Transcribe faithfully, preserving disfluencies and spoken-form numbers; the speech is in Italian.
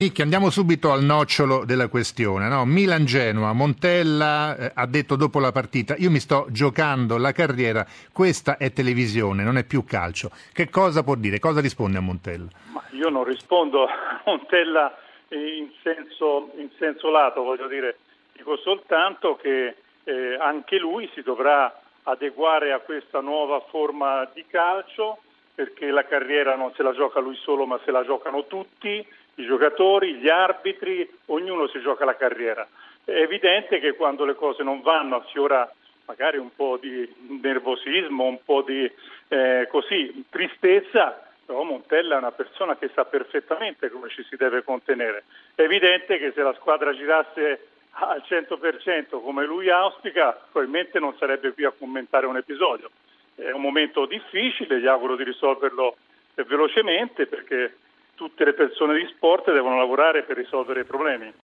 Micchi, andiamo subito al nocciolo della questione, no? Milan-Genoa, Montella eh, ha detto dopo la partita: io mi sto giocando la carriera, questa è televisione, non è più calcio. Che cosa può dire? Cosa risponde a Montella? Ma io non rispondo a Montella in senso, in senso lato, voglio dire, dico soltanto che eh, anche lui si dovrà adeguare a questa nuova forma di calcio, perché la carriera non se la gioca lui solo, ma se la giocano tutti, i giocatori, gli arbitri, ognuno si gioca la carriera. È evidente che quando le cose non vanno affiora magari un po' di nervosismo, un po' di eh, così tristezza, però Montella è una persona che sa perfettamente come ci si deve contenere. È evidente che se la squadra girasse al cento per cento come lui auspica, probabilmente non sarebbe qui a commentare un episodio. È un momento difficile, gli auguro di risolverlo velocemente, perché tutte le persone di sport devono lavorare per risolvere i problemi.